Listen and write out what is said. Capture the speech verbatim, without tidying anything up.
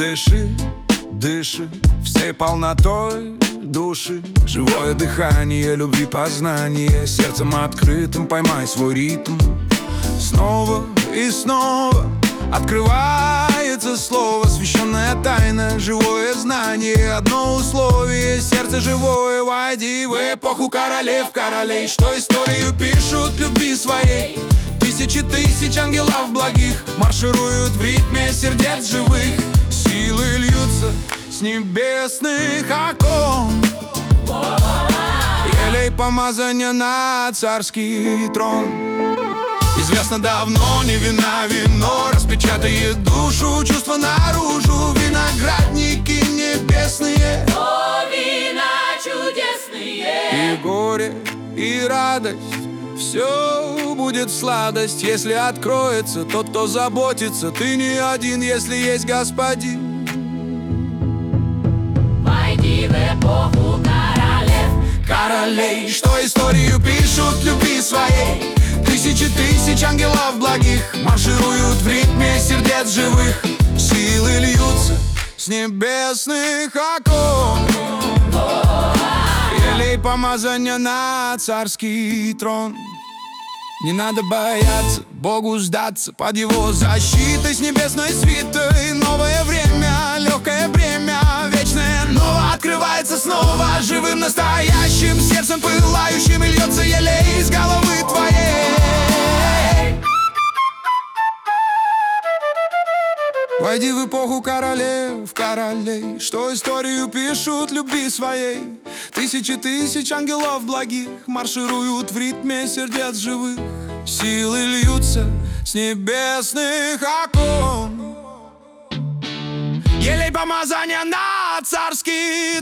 Дыши, дыши всей полнотой души. Живое дыхание любви, познание. Сердцем открытым поймай свой ритм. Снова и снова открывается слово, священная тайна, живое знание. Одно условие, сердце живое. Войди в эпоху королев, королей, что историю пишут любви своей. Тысячи тысяч ангелов благих маршируют в ритме сердец живых. Силы льются с небесных окон. Елей помазания на царский трон. Известно давно, не вина вино распечатает душу, чувства наружу. Виноградники небесные, о, вина чудесные. И горе, и радость, все будет сладость, если откроется тот, кто заботится. Ты не один, если есть Господин. Войди в эпоху королев, Королей, что историю пишут любви своей. Тысячи тысяч ангелов благих маршируют в ритме сердец живых. Силы льются с небесных окон. Елей помазания на царский трон. Не надо бояться Богу сдаться, под его защитой с небесной свитой. Новое время, легкое бремя, вечное ново открывается снова. Живым настоящим сердцем пылающим, и льется елей из головы твоей. Войди в эпоху королев, королей, что историю пишут любви своей. Тысячи тысяч ангелов благих маршируют в ритме сердец живых. Силы льются с небесных окон. Елей помазания на царский